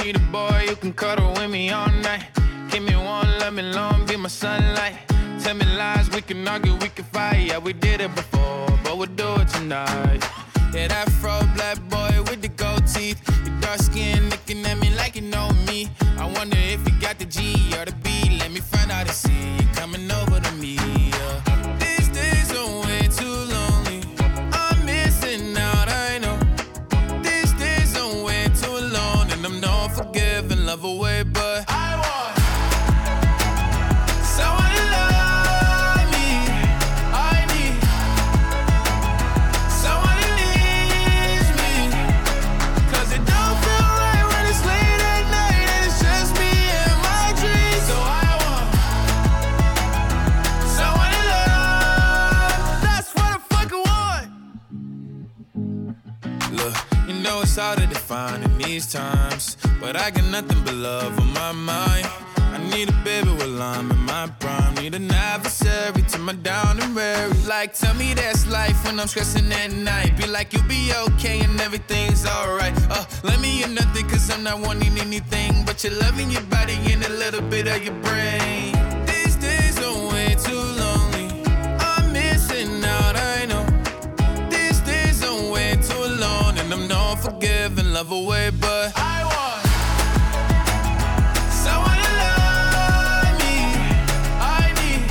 need a boy who can cuddle with me all night. Give me one, let me long, be my sunlight. Tell me lies, we can argue, we can fight. Yeah, we did it before, but we'll do it tonight. Yeah, that fro black boy with the gold teeth. Your dark skin looking at me like you know me. I wonder if you got the G or the B. Let me find out and see you coming over to me. Yeah. These days are way too lonely. I'm missing out, I know. These days are way too alone, and I'm not forgiving, love away, but I want someone to love me. I need someone who needs me. 'Cause it don't feel right when it's late at night and it's just me and my dreams. So I want someone to love. That's what I fucking want. Look, you know it's hard to define in these times, but I got nothing but love on my mind. I need a baby while I'm in my prime. Need an adversary to my down and weary. Like, tell me that's life when I'm stressing at night. Be like, you'll be okay and everything's alright. Let me in nothing 'cause I'm not wanting anything but your love in your body and a little bit of your brain. These days are way too lonely. I'm missing out, I know. These days are way too alone, and I'm not forgiving, love away, but I want someone to love me. I need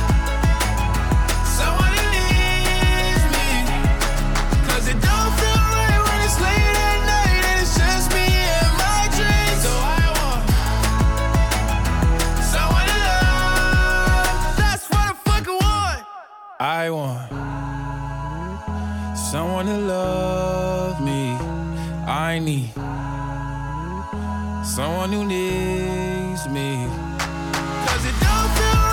someone who needs me. 'Cause it don't feel right when it's late at night and it's just me and my dreams. So I want someone to love. That's what I fucking want. I want someone to love me. I need someone who needs me. 'Cause it don't feel